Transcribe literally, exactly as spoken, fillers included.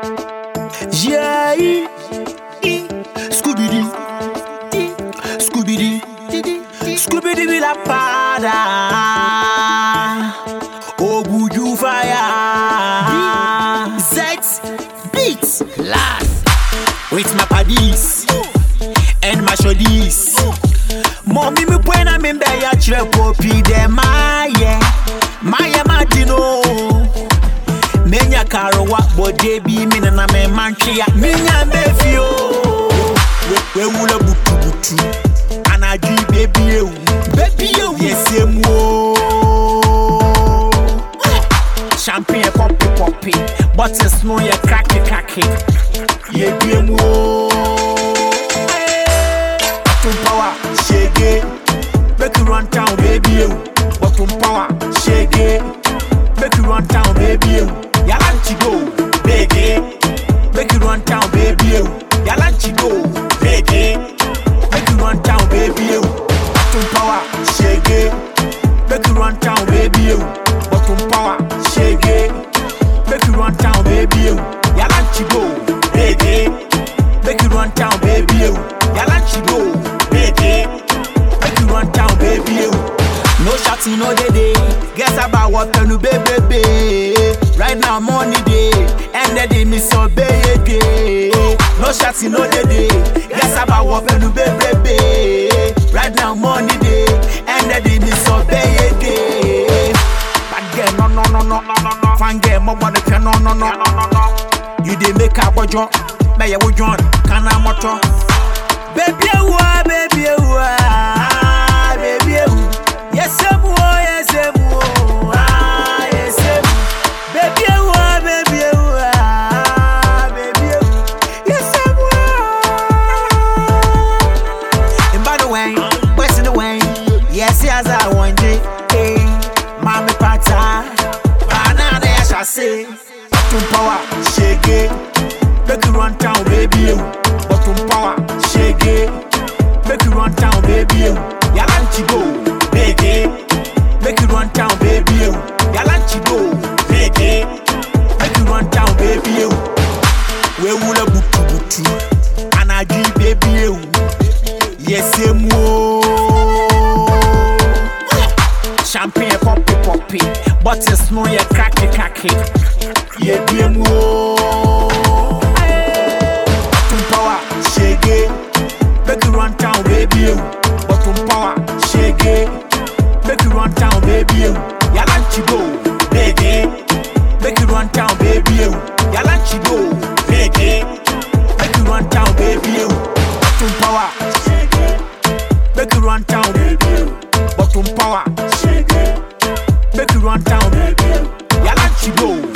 Yeah, Scooby-Doo, Scooby-Doo, Scooby-Doo with a pada. Oh, would you fire? Sex, beats, last with my paddies and my shorties. Mommy, me when I'm in bed, I try copy them. Maya, Maya Martino. Menya karawa bode bi mi na me manchia menya mefio we wula butu butu anaji baby ewu baby ewu yesemu champagne poppy poppy but it's no ya cracky cracky ye biemu to power shege make you run town baby ewu but to power shege make you run town baby ewu Yalanchi go, baby. Make you run town, baby. Yalanchi go, baby. Make you run town, baby. Bottom power, shake. Make you run town, baby. Bottom power, shake. Make you run town, baby. Yalanchi go, baby. Make you run town, baby. Yalanchi go, baby. Make you run town, baby. No shouting, no day day. Guess about what can you baby? Right now money day, and the day me so baby. No shouting, no day day. Guess about what can you baby? Right now money day, and the day me so baby. But get no no no no no no no. Fan get more money can no no no no no no. You dey make a bojo, me ya wojon, can I motor? Baby wa, baby wa, baby wa. Yes, I'm yes, I'm ah, yes, I'm baby, ah, baby, ah, baby, yes, I'm in by the way, what's in the way? Yes, yes, I want it. Hey, mommy, pata, banana, I shall say, bottom power, shake it, make you run town, baby, bottom power, shake it, make you run town, baby, yalanchi go. Baby, make you run town, baby. Yalanchi go, baby. Make you run town, baby. We wula butu butu, anaji baby. Yes, emo. Champagne poppy poppy, but it's no ya cracky cracky. Yeah, emo. Bottom power, shake. Make you run town, baby. Bottom power, shake. Make you run town, baby. Yalanchi go, baby. Make you run town, baby. Yalanchi go, baby. Make you run town, baby. Bottom power, shake. Make you run town, baby. Bottom power, shake. Make you run town, baby. Yalanchi go.